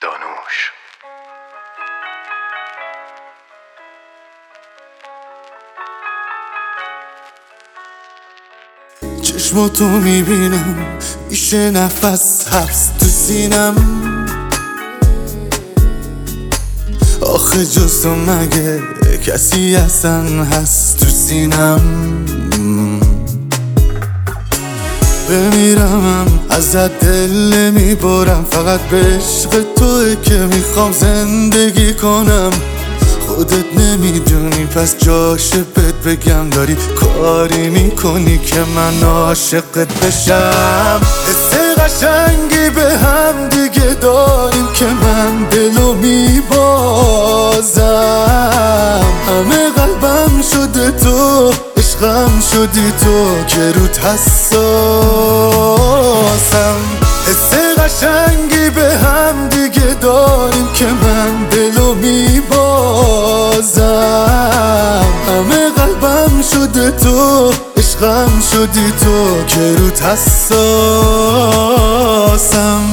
دانوش. چشماتو میبینم میشه نفس حبس تو سینم. آخه جز تو مگه کسی اصلا هست تو سینم؟ بمیرمم ازت دل نمیبرم، فقط به عشق توه که میخوام زندگی کنم. خودت نمیدونی پس جاشه بهت بگم، داری کاری میکنی که من عاشقت بشم. حس قشنگی به هم دیگه داریم که من دلو میبازم. همه قلبم شده تو، عشقم شدی تو که روت حساسم. حس قشنگی به هم دیگه داریم که من دلو میبازم. همه قلبم شده تو، عشقم شدی تو که روت حساسم.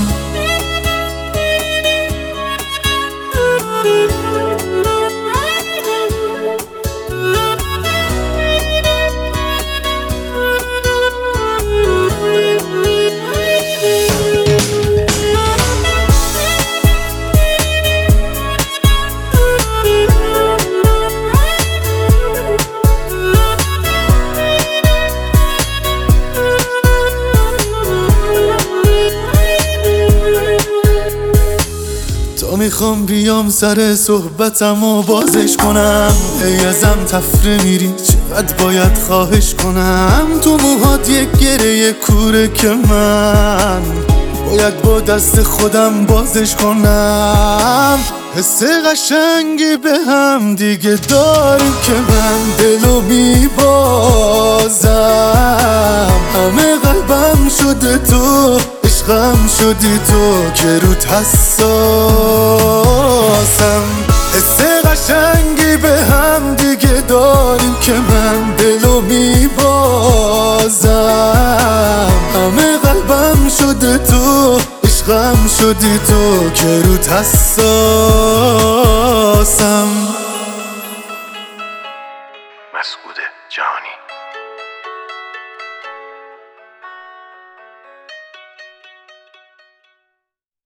میخوام بیام سر صحبتم و بازش کنم. ای ازم تفره میری چقدر باید خواهش کنم. تو موهات یک گره کوره که من باید با دست خودم بازش کنم. حس قشنگی به هم دیگه داریم که من دلو میبازم. همه قلبم شده تو، عشقم شدی تو که روت حساسم. حس قشنگی به هم دیگه داریم که من دلو میبازم. همه قلبم شده تو، عشقم شدی تو که روت حساسم.